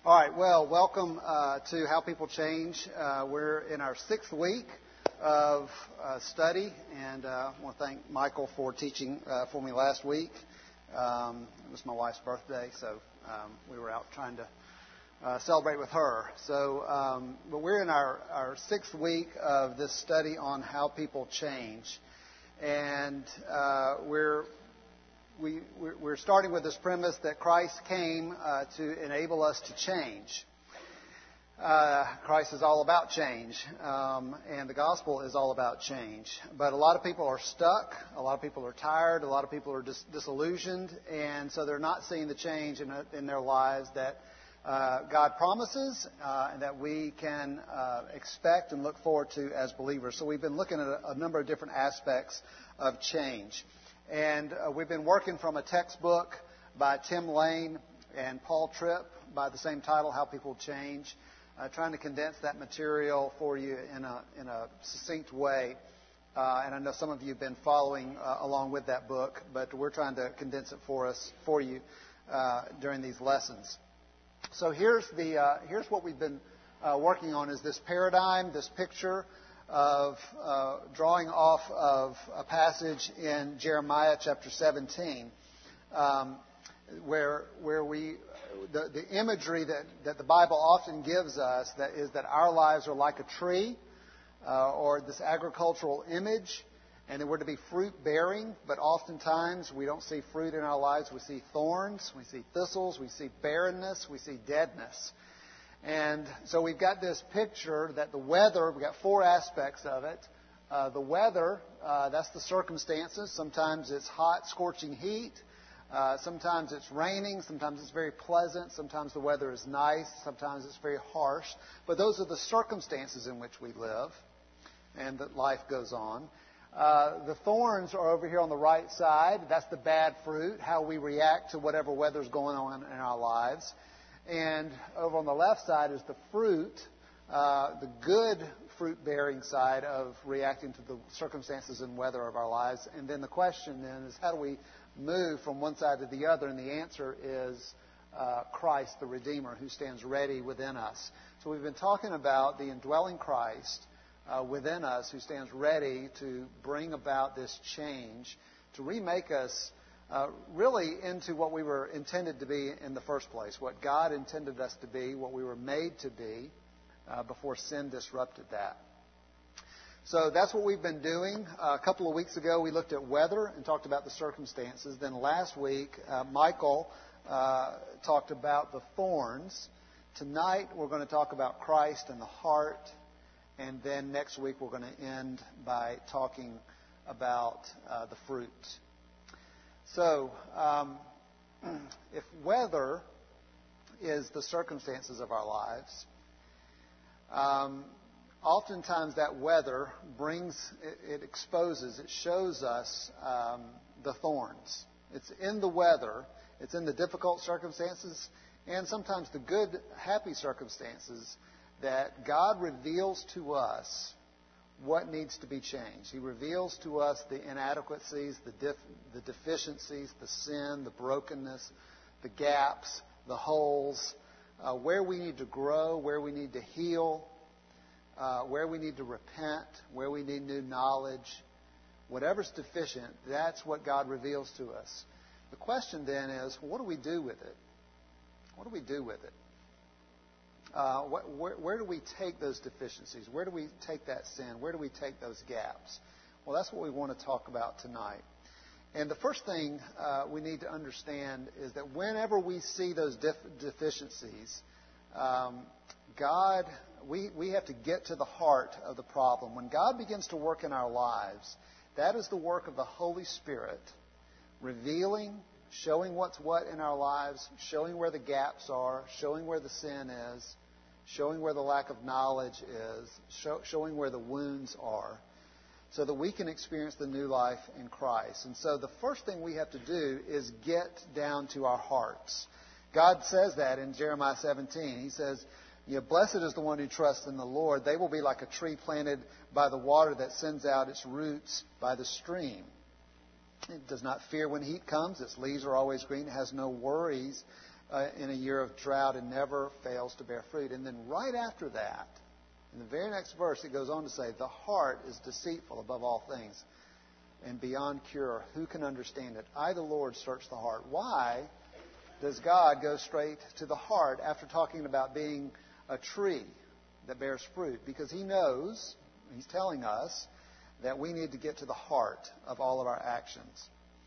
All right, well, welcome to How People Change. We're in our 6th week of study, and I want to thank Michael for teaching for me last week. It was my wife's birthday, so we were out trying to celebrate with her. But we're in our 6th week of this study on how people change, and we're starting with this premise that Christ came to enable us to change. Christ is all about change, and the gospel is all about change. But a lot of people are stuck, a lot of people are tired, a lot of people are disillusioned, and so they're not seeing the change in their lives that God promises and that we can expect and look forward to as believers. So we've been looking at a number of different aspects of change. And we've been working from a textbook by Tim Lane and Paul Tripp by the same title, How People Change, trying to condense that material for you in a succinct way. And I know some of you have been following along with that book, but we're trying to condense it for you during these lessons. So here's what we've been working on: is this paradigm, this picture of drawing off of a passage in Jeremiah chapter 17, where the imagery that the Bible often gives us is that our lives are like a tree, or this agricultural image, and that we're to be fruit bearing. But oftentimes we don't see fruit in our lives. We see thorns, we see thistles, we see barrenness, we see deadness. And so we've got this picture that the weather, we've got 4 aspects of it. The weather, that's the circumstances. Sometimes it's hot, scorching heat. Sometimes it's raining. Sometimes it's very pleasant. Sometimes the weather is nice. Sometimes it's very harsh. But those are the circumstances in which we live and that life goes on. The thorns are over here on the right side. That's the bad fruit, how we react to whatever weather's going on in our lives. And over on the left side is the fruit, the good fruit-bearing side of reacting to the circumstances and weather of our lives. And then the question then is, how do we move from one side to the other? And the answer is Christ, the Redeemer, who stands ready within us. So we've been talking about the indwelling Christ within us, who stands ready to bring about this change, to remake us really into what we were intended to be in the first place, what God intended us to be, what we were made to be before sin disrupted that. So that's what we've been doing. A couple of weeks ago we looked at weather and talked about the circumstances. Then last week Michael talked about the thorns. Tonight we're going to talk about Christ and the heart. And then next week we're going to end by talking about the fruit. So, if weather is the circumstances of our lives, oftentimes that weather it exposes, it shows us the thorns. It's in the weather, it's in the difficult circumstances, and sometimes the good, happy circumstances that God reveals to us what needs to be changed. He reveals to us the inadequacies, the deficiencies, the sin, the brokenness, the gaps, the holes, where we need to grow, where we need to heal, where we need to repent, where we need new knowledge. Whatever's deficient, that's what God reveals to us. The question then is, what do we do with it? What do we do with it? Where do we take those deficiencies? Where do we take that sin? Where do we take those gaps? Well, that's what we want to talk about tonight. And the first thing we need to understand is that whenever we see those deficiencies, we have to get to the heart of the problem. When God begins to work in our lives, that is the work of the Holy Spirit, revealing, showing what's what in our lives, showing where the gaps are, showing where the sin is, showing where the lack of knowledge is, showing where the wounds are, so that we can experience the new life in Christ. And so the first thing we have to do is get down to our hearts. God says that in Jeremiah 17. He says, blessed is the one who trusts in the Lord. They will be like a tree planted by the water that sends out its roots by the stream. It does not fear when heat comes. Its leaves are always green. It has no worries in a year of drought and never fails to bear fruit. And then right after that, in the very next verse, it goes on to say, the heart is deceitful above all things and beyond cure. Who can understand it? I, the Lord, search the heart. Why does God go straight to the heart after talking about being a tree that bears fruit? Because He knows, He's telling us, that we need to get to the heart of all of our actions.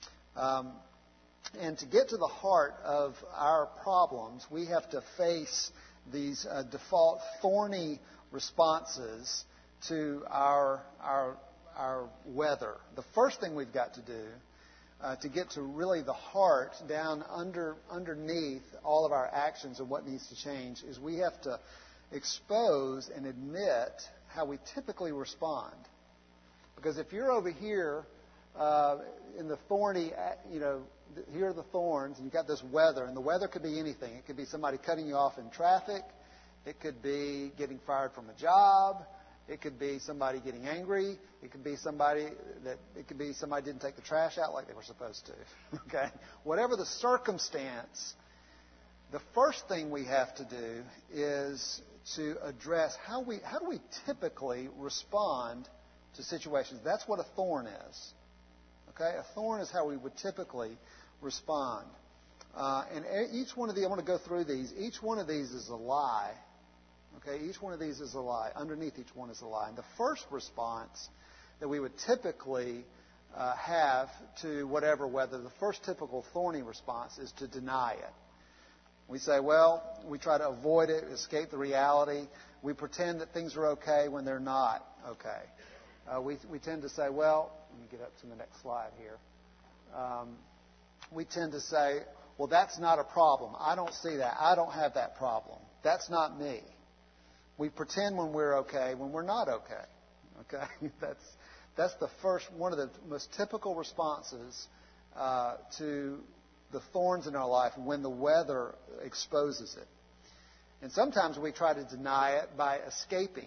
And to get to the heart of our problems, we have to face these default thorny responses to our weather. The first thing we've got to do to get to really the heart, down underneath all of our actions and what needs to change, is we have to expose and admit how we typically respond. Because if you're over here in the thorny, here are the thorns, and you've got this weather, and the weather could be anything. It could be somebody cutting you off in traffic. It could be getting fired from a job. It could be somebody getting angry. It could be somebody didn't take the trash out like they were supposed to. Okay? Whatever the circumstance, the first thing we have to do is to address how do we typically respond to situations. That's what a thorn is. Okay? A thorn is how we would typically respond. And each one of these, I want to go through these. Each one of these is a lie. Okay? Each one of these is a lie. Underneath each one is a lie. And the first response that we would typically have to whatever weather, the first typical thorny response is to deny it. We say, well, we try to avoid it, escape the reality. We pretend that things are okay when they're not okay. We tend to say, well, let me get up to the next slide here. We tend to say, well, that's not a problem. I don't see that. I don't have that problem. That's not me. We pretend when we're okay when we're not okay. Okay? That's the first, one of the most typical responses to the thorns in our life when the weather exposes it. And sometimes we try to deny it by escaping.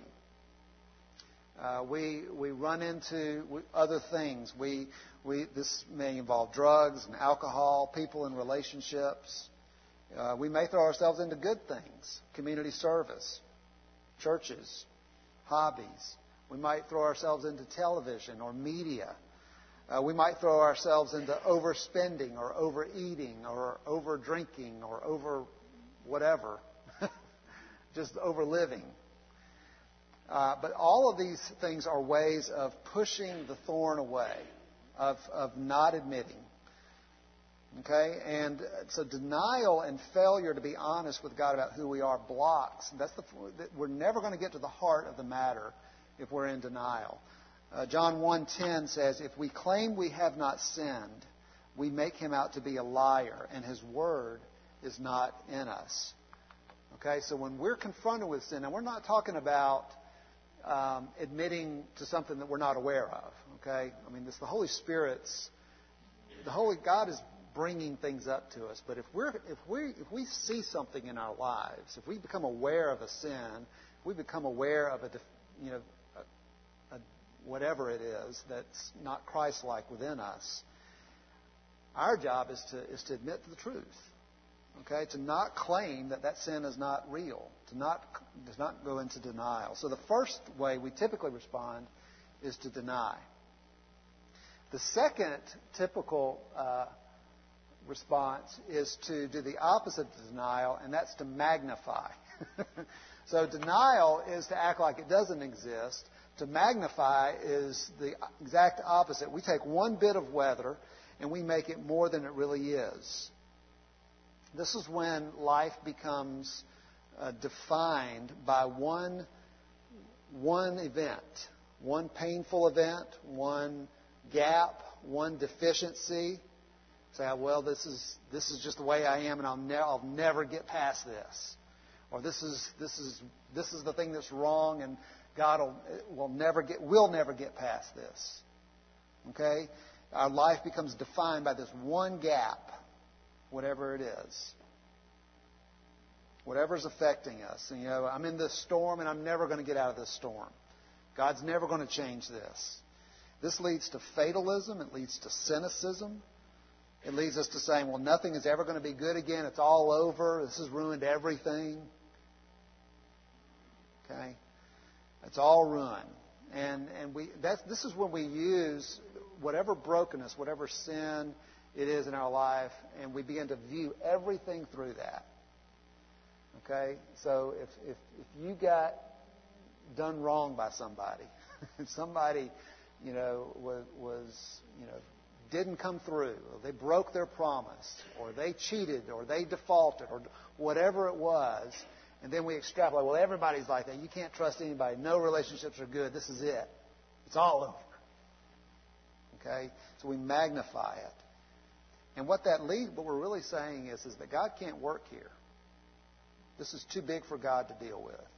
We run into other things. This may involve drugs and alcohol, people and relationships. We may throw ourselves into good things, community service, churches, hobbies. We might throw ourselves into television or media. We might throw ourselves into overspending or overeating or overdrinking or over whatever, just overliving. But all of these things are ways of pushing the thorn away, of not admitting. Okay? And so denial and failure to be honest with God about who we are blocks. We're never going to get to the heart of the matter if we're in denial. John 1:10 says, if we claim we have not sinned, we make him out to be a liar, and his word is not in us. Okay? So when we're confronted with sin, and we're not talking about admitting to something that we're not aware of. Okay? I mean, it's the Holy Spirit's, God is bringing things up to us. But if we see something in our lives, if we become aware of a sin, if we become aware of whatever it is that's not Christ-like within us, our job is to admit the truth. Okay, to not claim that sin is not real, does not go into denial. So the first way we typically respond is to deny. The second typical response is to do the opposite of denial, and that's to magnify. So denial is to act like it doesn't exist. To magnify is the exact opposite. We take one bit of weather and we make it more than it really is. This is when life becomes defined by one event, one painful event, one gap, one deficiency. Say, well, this is just the way I am, and I'll never get past this, or this is the thing that's wrong, and God will never get past this. Okay, our life becomes defined by this one gap. Whatever it is. Whatever's affecting us. And, I'm in this storm and I'm never going to get out of this storm. God's never going to change this. This leads to fatalism. It leads to cynicism. It leads us to saying, well, nothing is ever going to be good again. It's all over. This has ruined everything. Okay? It's all ruined. And this is when we use whatever brokenness, whatever sin it is in our life, and we begin to view everything through that. Okay? So if you got done wrong by somebody, if somebody, was didn't come through, or they broke their promise, or they cheated, or they defaulted, or whatever it was, and then we extrapolate, well, everybody's like that. You can't trust anybody. No relationships are good. This is it. It's all over. Okay? So we magnify it. And what we're really saying is that God can't work here. This is too big for God to deal with.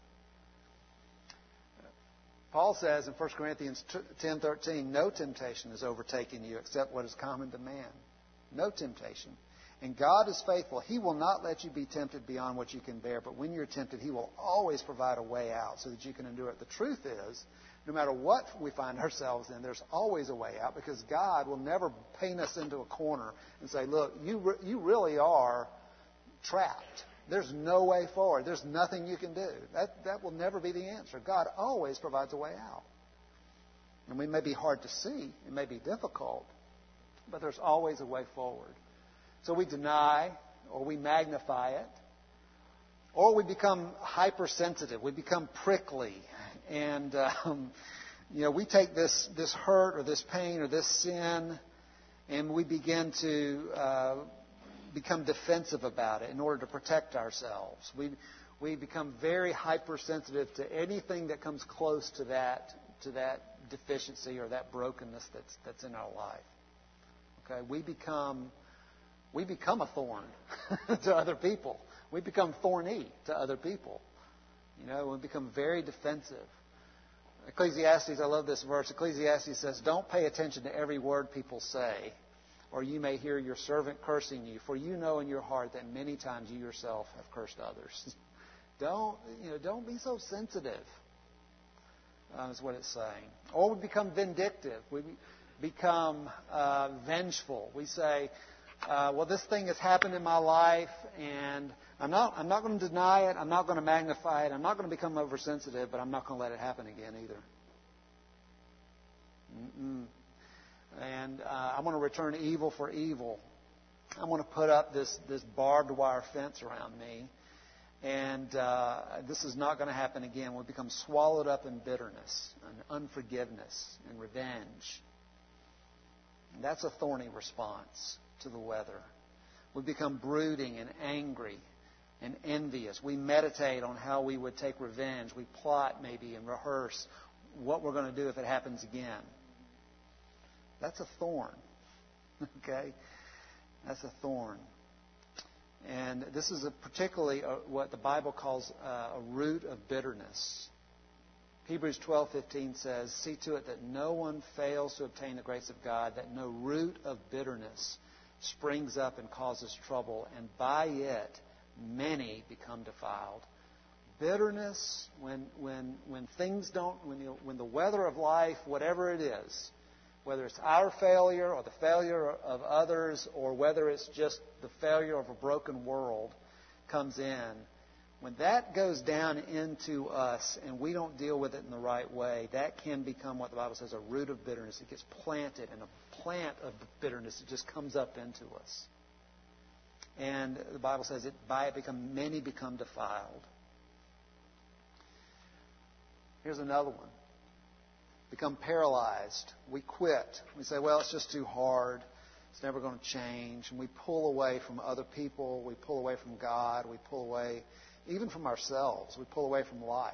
Paul says in 1 Corinthians 10:13, no temptation has overtaken you except what is common to man. No temptation. And God is faithful. He will not let you be tempted beyond what you can bear. But when you're tempted, He will always provide a way out so that you can endure it. The truth is, no matter what we find ourselves in, there's always a way out, because God will never paint us into a corner and say, look, you really are trapped. There's no way forward. There's nothing you can do. That will never be the answer. God always provides a way out. And it may be hard to see. It may be difficult. But there's always a way forward. So we deny, or we magnify it, or we become hypersensitive. We become prickly. And, we take this hurt or this pain or this sin, and we begin to become defensive about it in order to protect ourselves. We become very hypersensitive to anything that comes close to that deficiency or that brokenness that's in our life. Okay, we become a thorn to other people. We become thorny to other people. We become very defensive. Ecclesiastes, I love this verse. Ecclesiastes says, don't pay attention to every word people say, or you may hear your servant cursing you, for you know in your heart that many times you yourself have cursed others. Don't be so sensitive, is what it's saying. Or we become vindictive. We become vengeful. We say, well, this thing has happened in my life, and I'm not going to deny it. I'm not going to magnify it. I'm not going to become oversensitive, but I'm not going to let it happen again either. And I want to return evil for evil. I want to put up this barbed wire fence around me. And this is not going to happen again. We'll become swallowed up in bitterness and unforgiveness and revenge. And that's a thorny response to the weather. We become brooding and angry and envious. We meditate on how we would take revenge. We plot maybe and rehearse what we're going to do if it happens again. That's a thorn. Okay? That's a thorn. And this is particularly what the Bible calls a root of bitterness. Hebrews 12:15 says, see to it that no one fails to obtain the grace of God, that no root of bitterness springs up and causes trouble, and by it many become defiled. Bitterness, when the weather of life, whatever it is, whether it's our failure or the failure of others, or whether it's just the failure of a broken world, comes in, when that goes down into us and we don't deal with it in the right way, that can become what the Bible says, a root of bitterness. It gets planted, and a plant of bitterness, it just comes up into us. And the Bible says many become defiled. Here's another one. Become paralyzed. We quit. We say, well, it's just too hard. It's never going to change. And we pull away from other people. We pull away from God. We pull away even from ourselves. We pull away from life.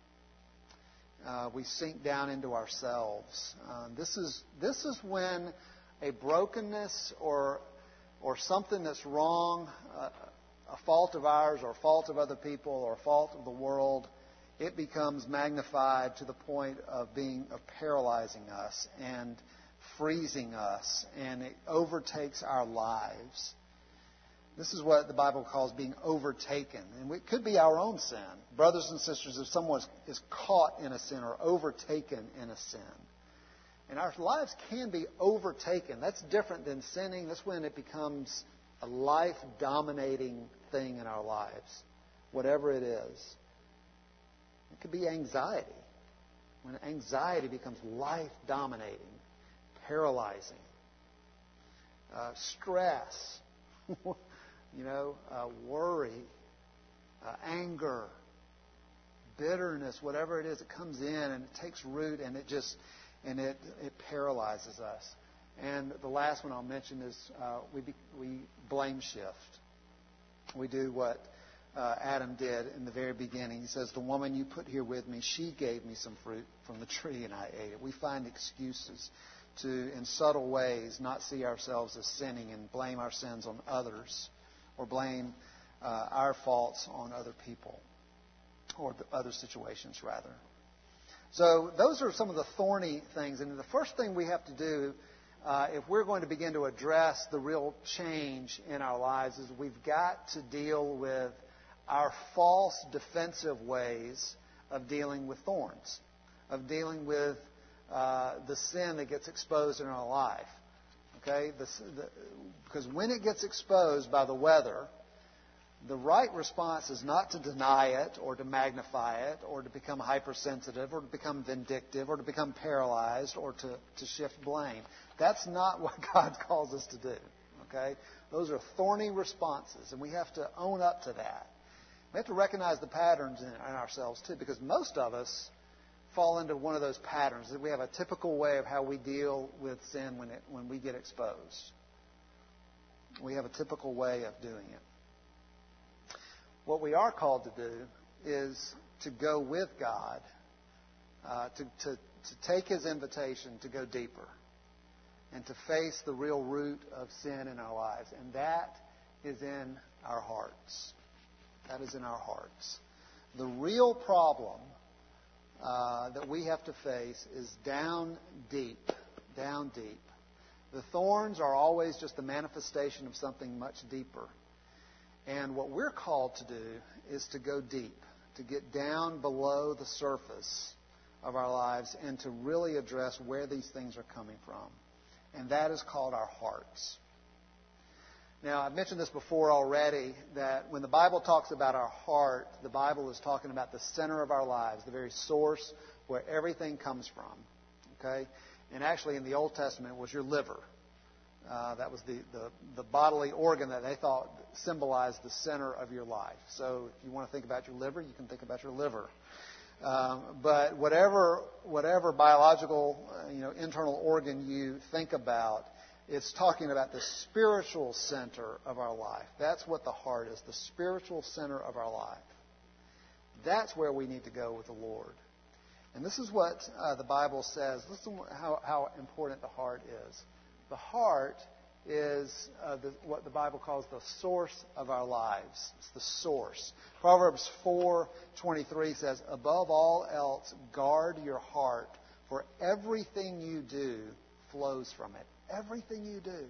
We sink down into ourselves. This is when a brokenness or something that's wrong, a fault of ours or a fault of other people or a fault of the world, it becomes magnified to the point of paralyzing us and freezing us, and it overtakes our lives. This is what the Bible calls being overtaken. And it could be our own sin. Brothers and sisters, if someone is caught in a sin or overtaken in a sin, And our lives can be overtaken. That's different than sinning. That's when it becomes a life-dominating thing in our lives, whatever it is. It could be anxiety. When anxiety becomes life-dominating, paralyzing. Stress, worry, anger, bitterness, whatever it is, it comes in and it takes root and it paralyzes us. And the last one I'll mention is we blame shift. We do what Adam did in the very beginning. He says, "The woman you put here with me, she gave me some fruit from the tree and I ate it." We find excuses to, in subtle ways, not see ourselves as sinning and blame our sins on others or blame our faults on other people or other situations, rather. So those are some of the thorny things. And the first thing we have to do if we're going to begin to address the real change in our lives is we've got to deal with our false defensive ways of dealing with thorns, of dealing with the sin that gets exposed in our life. Okay? Because when it gets exposed by the weather, the right response is not to deny it or to magnify it or to become hypersensitive or to become vindictive or to become paralyzed or to shift blame. That's not what God calls us to do. Okay? Those are thorny responses, and we have to own up to that. We have to recognize the patterns in ourselves, too, because most of us fall into one of those patterns. We have a typical way of how we deal with sin when we get exposed. We have a typical way of doing it. What we are called to do is to go with God, to take His invitation to go deeper and to face the real root of sin in our lives. And that is in our hearts. That is in our hearts. The real problem that we have to face is down deep. Down deep. The thorns are always just the manifestation of something much deeper. And what we're called to do is to go deep, to get down below the surface of our lives and to really address where these things are coming from. And that is called our hearts. Now, I've mentioned this before already, that when the Bible talks about our heart, the Bible is talking about the center of our lives, the very source where everything comes from. Okay? And actually, in the Old Testament, it was your liver. That was the bodily organ that they thought symbolized the center of your life. So if you want to think about your liver, you can think about your liver. But whatever biological, internal organ you think about, it's talking about the spiritual center of our life. That's what the heart is, the spiritual center of our life. That's where we need to go with the Lord. And this is what the Bible says. Listen how important the heart is. The heart is what the Bible calls the source of our lives. It's the source. Proverbs 4:23 says, "Above all else, guard your heart, for everything you do flows from it." Everything you do.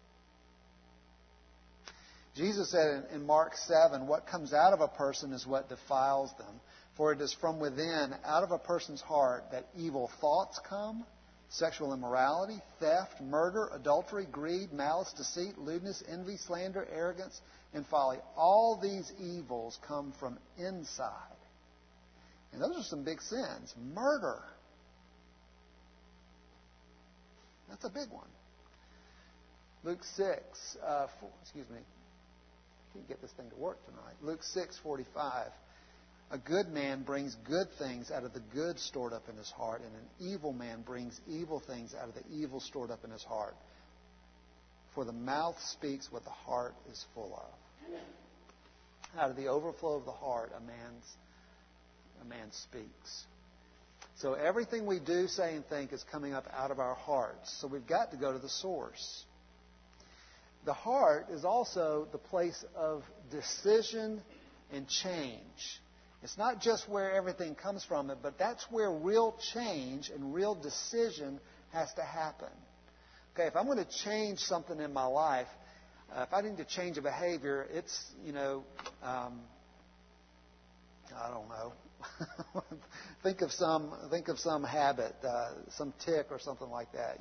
Jesus said in Mark 7, "What comes out of a person is what defiles them. For it is from within, out of a person's heart, that evil thoughts come, sexual immorality, theft, murder, adultery, greed, malice, deceit, lewdness, envy, slander, arrogance, and folly. All these evils come from inside." And those are some big sins. Murder. That's a big one. Luke 6, can't get this thing to work tonight. Luke 6:45. "A good man brings good things out of the good stored up in his heart, and an evil man brings evil things out of the evil stored up in his heart. For the mouth speaks what the heart is full of." Out of the overflow of the heart, a man speaks. So everything we do, say, and think is coming up out of our hearts. So we've got to go to the source. The heart is also the place of decision and change. It's not just where everything comes from, but that's where real change and real decision has to happen. Okay, if I'm going to change something in my life, if I need to change a behavior, it's I don't know. think of some habit, some tick or something like that.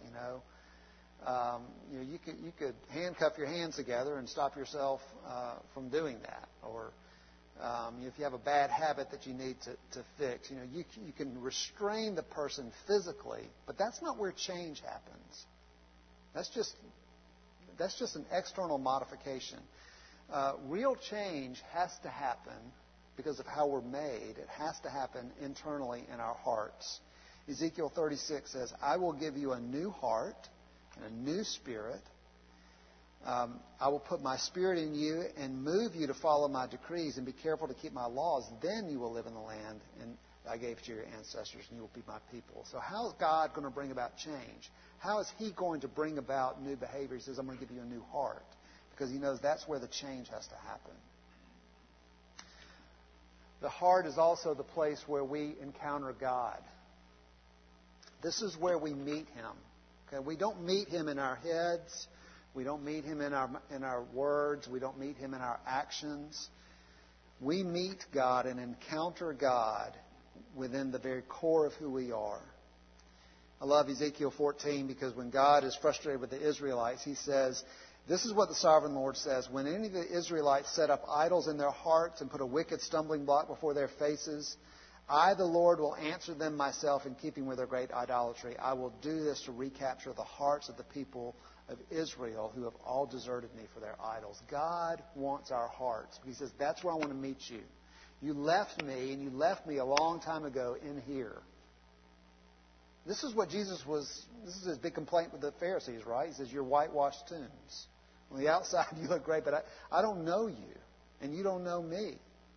You could handcuff your hands together and stop yourself from doing that. Or if you have a bad habit that you need to fix, you can restrain the person physically, but that's not where change happens. That's just an external modification. Real change has to happen because of how we're made. It has to happen internally in our hearts. Ezekiel 36 says, I will give you a new heart and a new spirit. I will put my spirit in you and move you to follow my decrees and be careful to keep my laws. Then you will live in the land and I gave to your ancestors, and you will be my people. So how is God going to bring about change? How is He going to bring about new behavior? He says, I'm going to give you a new heart, because He knows that's where the change has to happen. The heart is also the place where we encounter God. This is where we meet Him. Okay? We don't meet Him in our heads. We don't meet Him in our words. We don't meet Him in our actions. We meet God and encounter God within the very core of who we are. I love Ezekiel 14 because when God is frustrated with the Israelites, He says, this is what the sovereign Lord says. When any of the Israelites set up idols in their hearts and put a wicked stumbling block before their faces, I, the Lord, will answer them myself in keeping with their great idolatry. I will do this to recapture the hearts of the people of Israel who have all deserted me for their idols. God wants our hearts. He says, that's where I want to meet you. You left me, and you left me a long time ago in here. This is what this is his big complaint with the Pharisees, right? He says, you're whitewashed tombs. On the outside, you look great, but I don't know you, and you don't know me.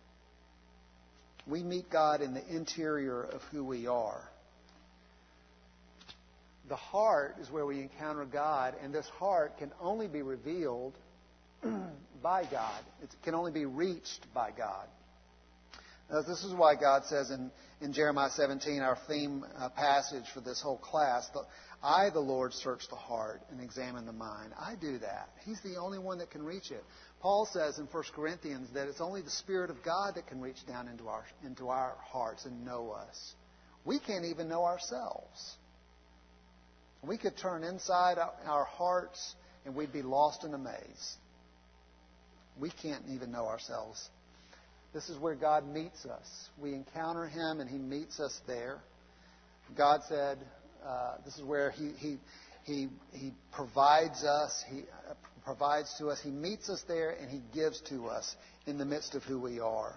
We meet God in the interior of who we are. The heart is where we encounter God, and this heart can only be revealed by God. It can only be reached by God. Now, this is why God says in Jeremiah 17, our theme passage for this whole class, I, the Lord, search the heart and examine the mind. I do that. He's the only one that can reach it. Paul says in 1 Corinthians that it's only the Spirit of God that can reach down into our hearts and know us. We can't even know ourselves. We could turn inside our hearts and we'd be lost in a maze. We can't even know ourselves. This is where God meets us. We encounter Him and He meets us there. God said this is where He provides us. He provides to us. He meets us there and He gives to us in the midst of who we are.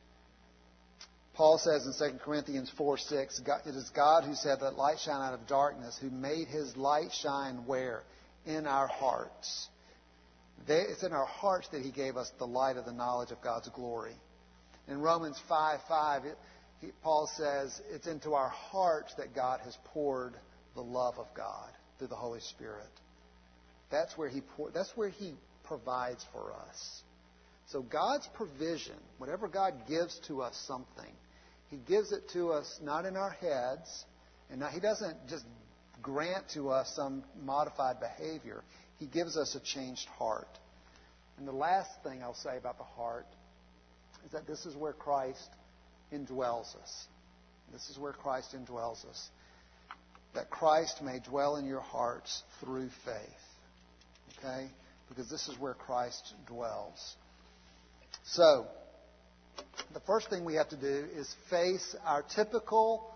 Paul says in 2 Corinthians 4:6, it is God who said that light shine out of darkness, who made His light shine where? In our hearts. It's in our hearts that He gave us the light of the knowledge of God's glory. In Romans 5:5, Paul says it's into our hearts that God has poured the love of God through the Holy Spirit. That's where He provides for us. So God's provision, whenever God gives to us something, He gives it to us not in our heads, and He doesn't just grant to us some modified behavior. He gives us a changed heart. And the last thing I'll say about the heart is that this is where Christ indwells us. This is where Christ indwells us. That Christ may dwell in your hearts through faith. Okay? Because this is where Christ dwells. So, the first thing we have to do is face our typical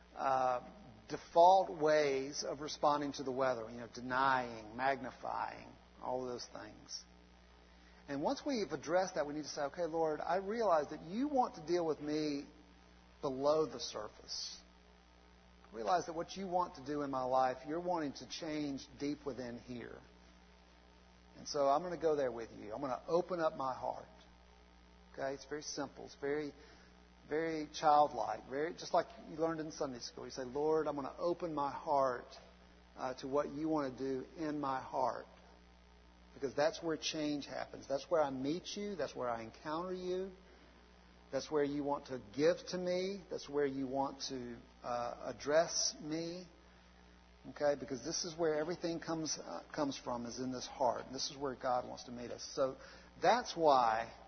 default ways of responding to the weather. Denying, magnifying, all of those things. And once we've addressed that, we need to say, okay, Lord, I realize that you want to deal with me below the surface. I realize that what you want to do in my life, you're wanting to change deep within here. And so I'm going to go there with you. I'm going to open up my heart. Okay? It's very simple. It's very, very childlike. Just like you learned in Sunday school. You say, Lord, I'm going to open my heart to what you want to do in my heart. Because that's where change happens. That's where I meet you. That's where I encounter you. That's where you want to give to me. That's where you want to address me. Okay? Because this is where everything comes from, is in this heart. And this is where God wants to meet us. So that's why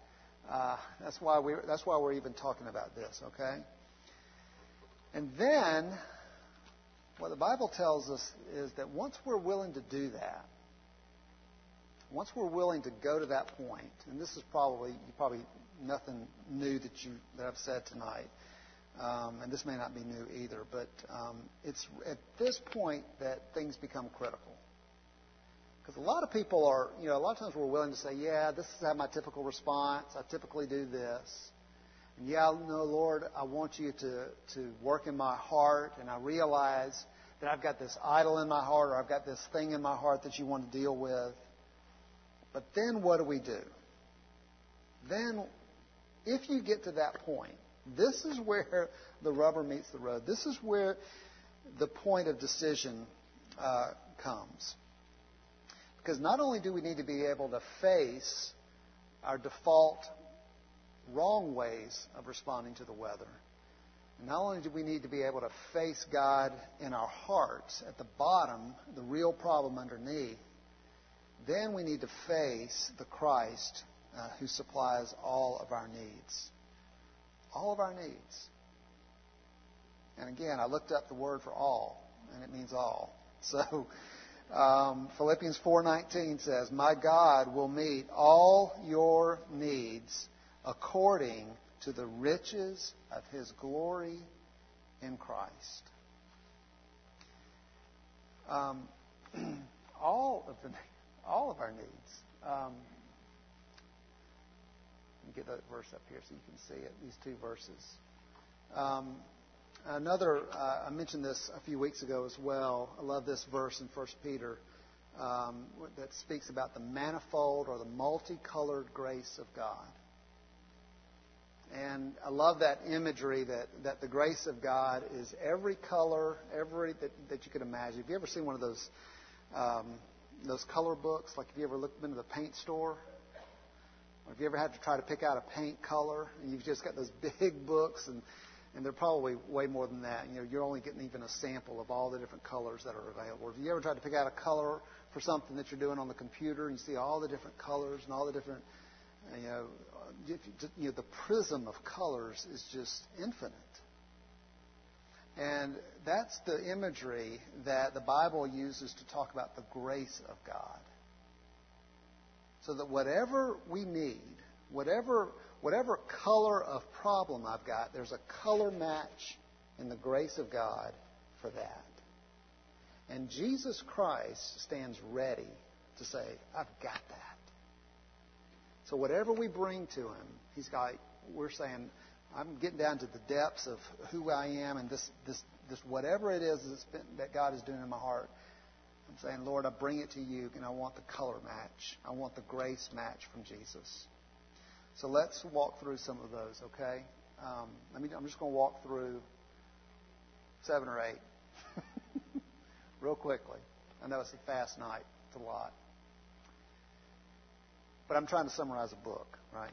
That's why we're even talking about this, okay? And then, what the Bible tells us is that once we're willing to do that, once we're willing to go to that point, and this is probably nothing new that I've said tonight, and this may not be new either, but it's at this point that things become critical. Because a lot of people are, a lot of times we're willing to say, yeah, this is my typical response. I typically do this. And yeah, no, Lord, I want you to work in my heart, and I realize that I've got this idol in my heart, or I've got this thing in my heart that you want to deal with. But then what do? Then, if you get to that point, this is where the rubber meets the road. This is where the point of decision comes. Because not only do we need to be able to face our default wrong ways of responding to the weather, not only do we need to be able to face God in our hearts at the bottom, the real problem underneath, then we need to face the Christ who supplies all of our needs. All of our needs. And again, I looked up the word for all, and it means all. So Philippians 4:19 says, "My God will meet all your needs according to the riches of His glory in Christ." All of our needs. Let me get that verse up here so you can see it. These two verses. I mentioned this a few weeks ago as well. I love this verse in 1 Peter that speaks about the manifold or the multicolored grace of God. And I love that imagery that the grace of God is every color, that you could imagine. Have you ever seen one of those color books? Like, have you ever looked into the paint store? Or have you ever had to try to pick out a paint color, and you've just got those big books, and they're probably way more than that. You're only getting even a sample of all the different colors that are available. Have you ever tried to pick out a color for something that you're doing on the computer, and you see all the different colors and all the different, the prism of colors is just infinite. And that's the imagery that the Bible uses to talk about the grace of God. So that whatever we need, whatever color of problem I've got, there's a color match in the grace of God for that. And Jesus Christ stands ready to say, I've got that. So whatever we bring to Him, we're saying, I'm getting down to the depths of who I am, and this whatever it is that God is doing in my heart, I'm saying, Lord, I bring it to you, and I want the color match. I want the grace match from Jesus. So let's walk through some of those, okay? I'm just going to walk through 7 or 8 real quickly. I know it's a fast night. It's a lot. But I'm trying to summarize a book, right?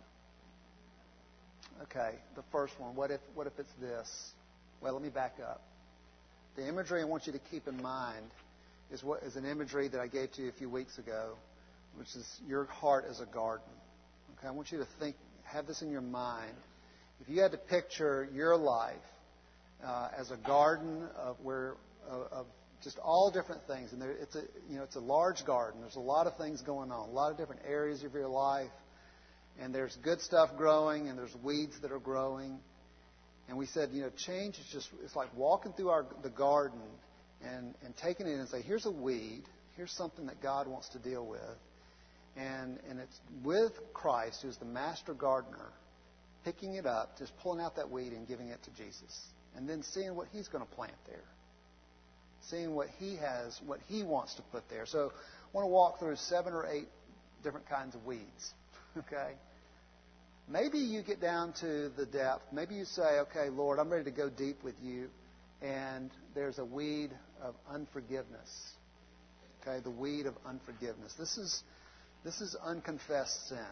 Okay, the first one, what if it's this? Well, let me back up. The imagery I want you to keep in mind is an imagery that I gave to you a few weeks ago, which is your heart as a garden. Okay, I want you to have this in your mind. If you had to picture your life as a garden of just all different things, and it's a large garden. There's a lot of things going on, a lot of different areas of your life, and there's good stuff growing, and there's weeds that are growing. And we said, change is it's like walking through the garden and taking it and say, here's a weed, here's something that God wants to deal with. And it's with Christ, who's the master gardener, picking it up, just pulling out that weed and giving it to Jesus. And then seeing what He's going to plant there. Seeing what He has, what He wants to put there. So I want to walk through 7 or 8 different kinds of weeds. Okay? Maybe you get down to the depth. Maybe you say, okay, Lord, I'm ready to go deep with you. And there's a weed of unforgiveness. Okay? The weed of unforgiveness. This is unconfessed sin.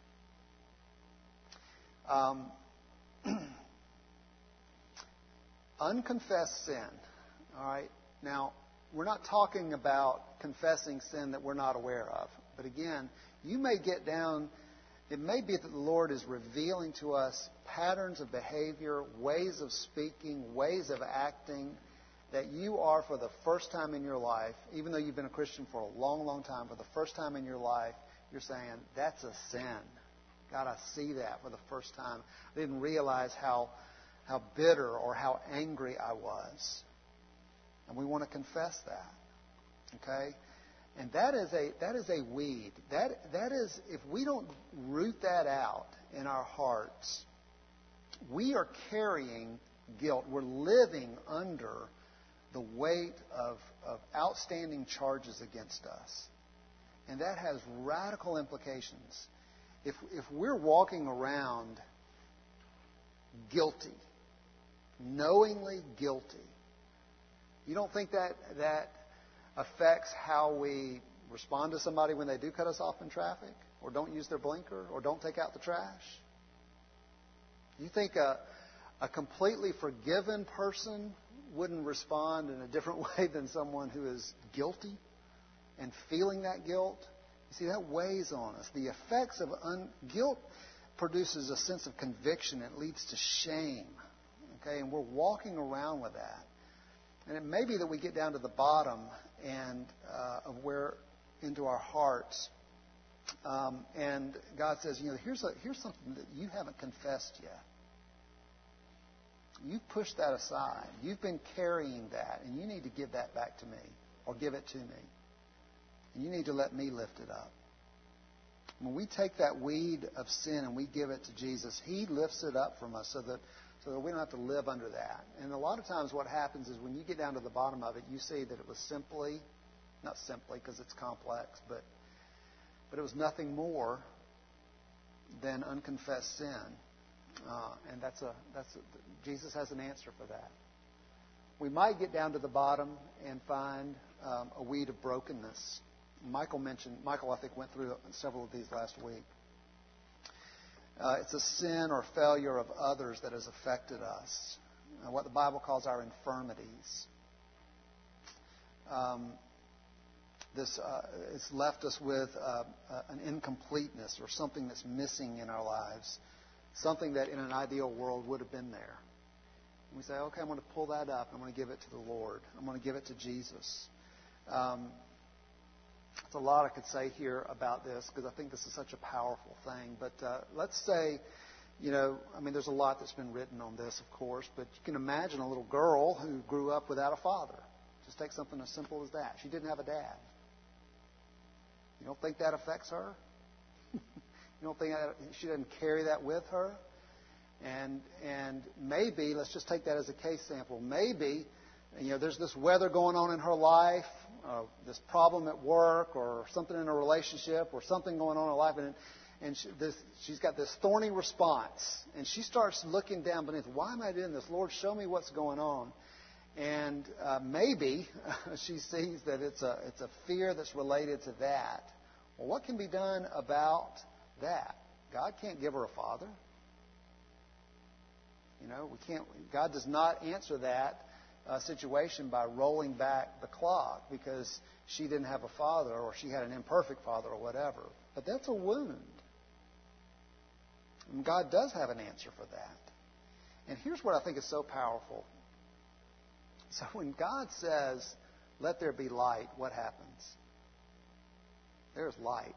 Unconfessed sin. All right? Now, we're not talking about confessing sin that we're not aware of. But again, you may get down It may be that the Lord is revealing to us patterns of behavior, ways of speaking, ways of acting that you are, for the first time in your life, even though you've been a Christian for a long, long time, for the first time in your life, you're saying, that's a sin. God, I see that for the first time. I didn't realize how bitter or how angry I was. And we want to confess that. Okay? And that is a weed. That is, if we don't root that out in our hearts, we are carrying guilt. We're living under the weight of outstanding charges against us. And that has radical implications. If we're walking around guilty, knowingly guilty, you don't think that affects how we respond to somebody when they do cut us off in traffic, or don't use their blinker, or don't take out the trash? You think a completely forgiven person wouldn't respond in a different way than someone who is guilty and feeling that guilt? You see, that weighs on us. The effects of guilt produces a sense of conviction. It leads to shame. Okay, and we're walking around with that. And it may be that we get down to the bottom and of where into our hearts, and God says, here's something that you haven't confessed yet. You've pushed that aside. You've been carrying that, and you need to give that back to me, or give it to me. And you need to let me lift it up. When we take that weed of sin and we give it to Jesus, He lifts it up from us so that we don't have to live under that. And a lot of times what happens is when you get down to the bottom of it, you see that it was not simply because it's complex, but it was nothing more than unconfessed sin. And Jesus has an answer for that. We might get down to the bottom and find a weed of brokenness. Michael, I think, went through several of these last week. It's a sin or failure of others that has affected us, what the Bible calls our infirmities. It's left us with an incompleteness or something that's missing in our lives, something that in an ideal world would have been there. And we say, okay, I'm going to pull that up. I'm going to give it to the Lord. I'm going to give it to Jesus. There's a lot I could say here about this because I think this is such a powerful thing. But let's say, there's a lot that's been written on this, of course, but you can imagine a little girl who grew up without a father. Just take something as simple as that. She didn't have a dad. You don't think that affects her? You don't think she doesn't carry that with her? And maybe, let's just take that as a case sample. Maybe, there's this weather going on in her life, this problem at work, or something in a relationship, or something going on in her life, and she's got this thorny response, and she starts looking down beneath. Why am I doing this? Lord, show me what's going on. And maybe she sees that it's a fear that's related to that. Well, what can be done about that? God can't give her a father. God does not answer that situation by rolling back the clock because she didn't have a father or she had an imperfect father or whatever. But that's a wound. And God does have an answer for that. And here's what I think is so powerful. So when God says, let there be light, what happens? There's light.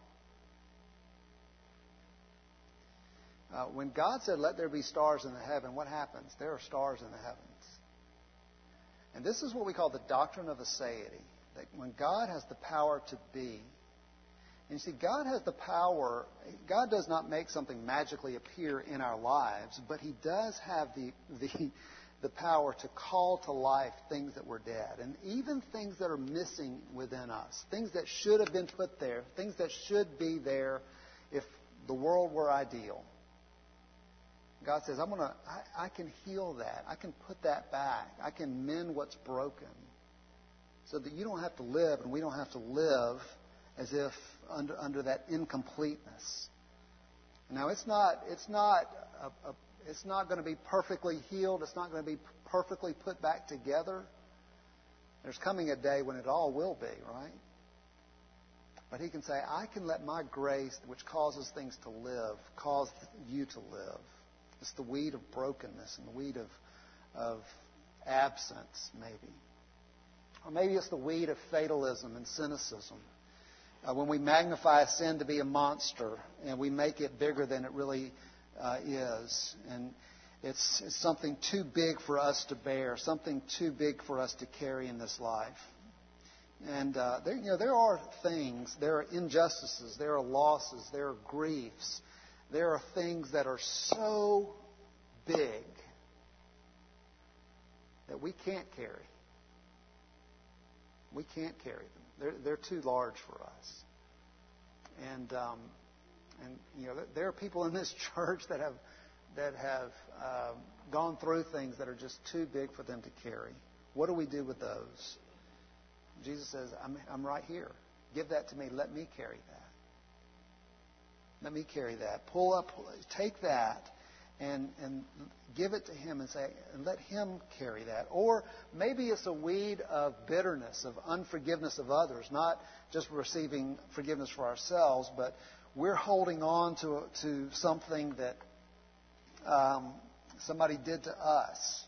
When God said, let there be stars in the heaven, what happens? There are stars in the heavens. And this is what we call the doctrine of aseity. That when God has the power to be, and you see, God has the power. God does not make something magically appear in our lives, but He does have the power to call to life things that were dead, and even things that are missing within us, things that should have been put there, things that should be there if the world were ideal. God says, I can heal that. I can put that back. I can mend what's broken so that you don't have to live and we don't have to live as if under that incompleteness. Now, it's not going to be perfectly healed. It's not going to be perfectly put back together. There's coming a day when it all will be, right? But he can say, I can let my grace, which causes things to live, cause you to live. It's the weed of brokenness and the weed of absence, maybe. Or maybe it's the weed of fatalism and cynicism. When we magnify sin to be a monster and we make it bigger than it really is. And it's something too big for us to bear, something too big for us to carry in this life. And there are things, there are injustices, there are losses, there are griefs, there are things that are so big that we can't carry. We can't carry them. They're too large for us. And there are people in this church that have gone through things that are just too big for them to carry. What do we do with those? Jesus says, I'm right here. Give that to me. Let me carry that. Let me carry that. Take that and give it to Him and say, and let Him carry that. Or maybe it's a weed of bitterness, of unforgiveness of others, not just receiving forgiveness for ourselves, but we're holding on to something that somebody did to us.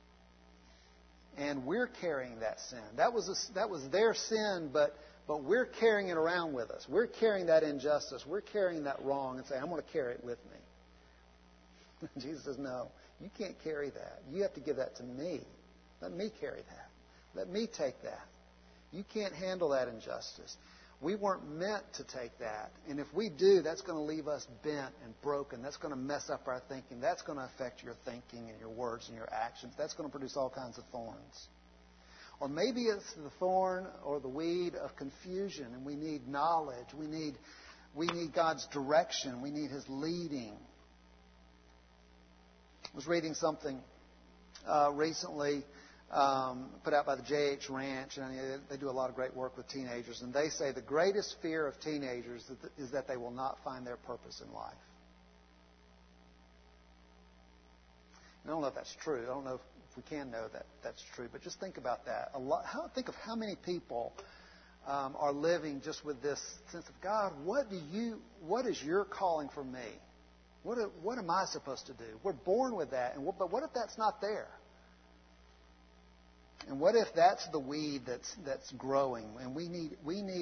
And we're carrying that sin. That was their sin, but we're carrying it around with us. We're carrying that injustice. We're carrying that wrong and saying, I'm going to carry it with me. Jesus says, no, you can't carry that. You have to give that to me. Let me carry that. Let me take that. You can't handle that injustice. We weren't meant to take that. And if we do, that's going to leave us bent and broken. That's going to mess up our thinking. That's going to affect your thinking and your words and your actions. That's going to produce all kinds of thorns. Or maybe it's the thorn or the weed of confusion, and we need knowledge. We need God's direction. We need His leading. I was reading something recently put out by the J.H. Ranch, and they do a lot of great work with teenagers. And they say the greatest fear of teenagers is that they will not find their purpose in life. I don't know if that's true. I don't know if we can know that that's true. But just think about that. Think of how many people are living just with this sense of, God, what is your calling for me? What am I supposed to do? We're born with that, but what if that's not there? And what if that's the weed that's growing? And we need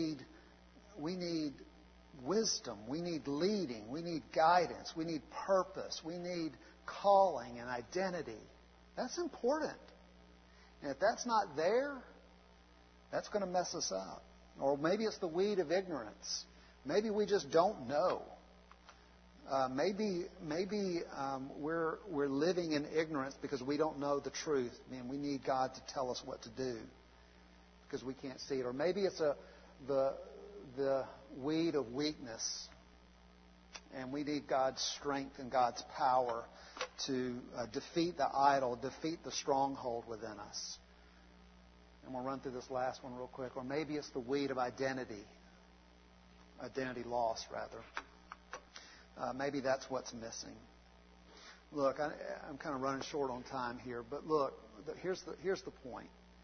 wisdom. We need leading. We need guidance. We need purpose. We need calling and identity. That's important. And if that's not there, that's going to mess us up. Or maybe it's the weed of ignorance. Maybe we just don't know. Maybe we're living in ignorance because we don't know the truth, and we need God to tell us what to do because we can't see it. Or maybe it's the weed of weakness, and we need God's strength and God's power to defeat the idol, defeat the stronghold within us. And we'll run through this last one real quick. Or maybe it's the weed of identity loss, rather. Maybe that's what's missing. Look, I'm kind of running short on time here, but look, here's the point.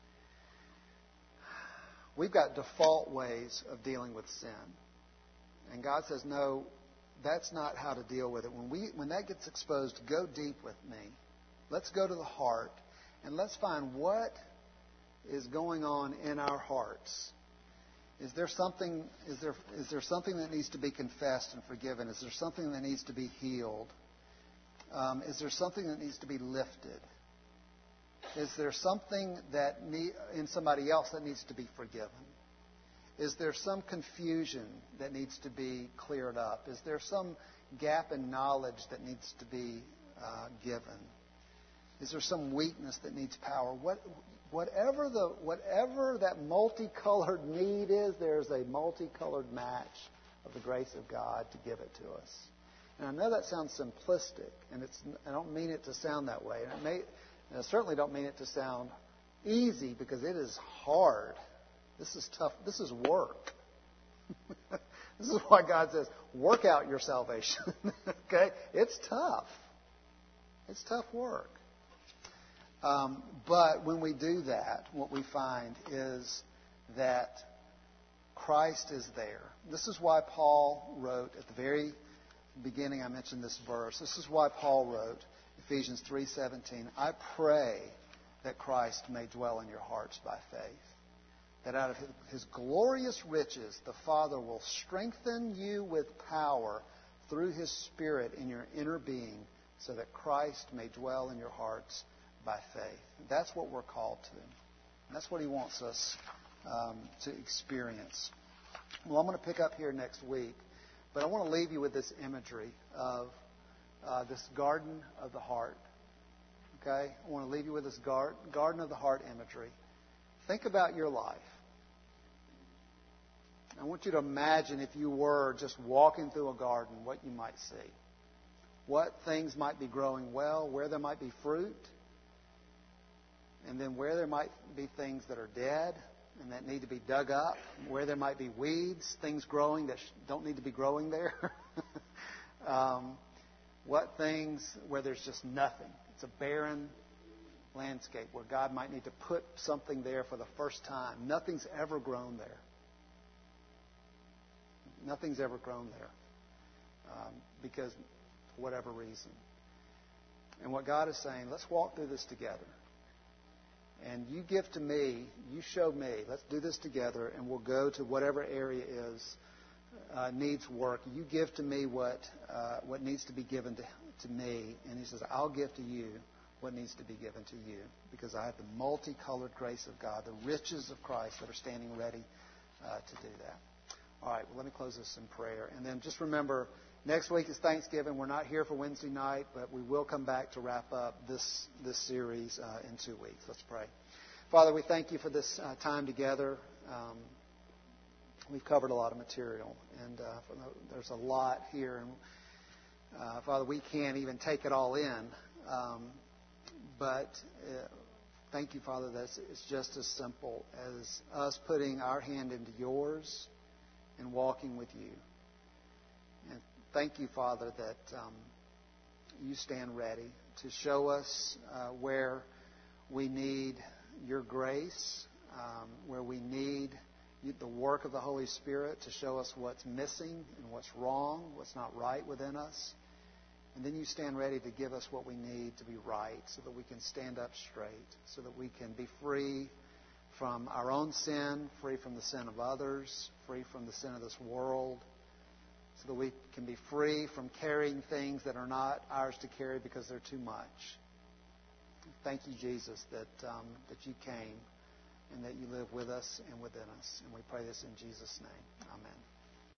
We've got default ways of dealing with sin. And God says, no, that's not how to deal with it. When that gets exposed, go deep with me. Let's go to the heart, and let's find what is going on in our hearts. Is there something that needs to be confessed and forgiven? Is there something that needs to be healed? Is there something that needs to be lifted? Is there something in somebody else that needs to be forgiven? Is there some confusion that needs to be cleared up? Is there some gap in knowledge that needs to be given? Is there some weakness that needs power? Whatever that multicolored need is, there's a multicolored match of the grace of God to give it to us. And I know that sounds simplistic, and I don't mean it to sound that way. And I certainly don't mean it to sound easy, because it is hard. This is tough. This is work. This is why God says, work out your salvation. Okay? It's tough. It's tough work. But when we do that, what we find is that Christ is there. This is why Paul wrote at the very beginning, I mentioned this verse. This is why Paul wrote, Ephesians 3:17, I pray that Christ may dwell in your hearts by faith, that out of his glorious riches the Father will strengthen you with power through his Spirit in your inner being, so that Christ may dwell in your hearts by faith. That's what we're called to. And that's what he wants us to experience. Well, I'm going to pick up here next week, but I want to leave you with this imagery of this garden of the heart. Okay? I want to leave you with this garden of the heart imagery. Think about your life. I want you to imagine if you were just walking through a garden, what you might see. What things might be growing well, where there might be fruit, and then where there might be things that are dead and that need to be dug up, where there might be weeds, things growing that don't need to be growing there. What things where there's just nothing. It's a barren landscape where God might need to put something there for the first time. Nothing's ever grown there. Nothing's ever grown there because for whatever reason. And what God is saying, let's walk through this together. And you give to me, you show me, let's do this together, and we'll go to whatever area needs work. You give to me what needs to be given to me, and he says, I'll give to you what needs to be given to you, because I have the multicolored grace of God, the riches of Christ that are standing ready to do that. All right, well, let me close this in prayer. And then just remember, next week is Thanksgiving. We're not here for Wednesday night, but we will come back to wrap up this series in 2 weeks. Let's pray. Father, we thank you for this time together. We've covered a lot of material, and there's a lot here. And Father, we can't even take it all in. But thank you, Father, that it's just as simple as us putting our hand into yours and walking with you. And thank you, Father, that you stand ready to show us where we need your grace, where we need the work of the Holy Spirit to show us what's missing and what's wrong, what's not right within us. And then you stand ready to give us what we need to be right so that we can stand up straight, so that we can be free from our own sin, free from the sin of others, free from the sin of this world, so that we can be free from carrying things that are not ours to carry because they're too much. Thank you, Jesus, that you came and that you live with us and within us. And we pray this in Jesus' name. Amen.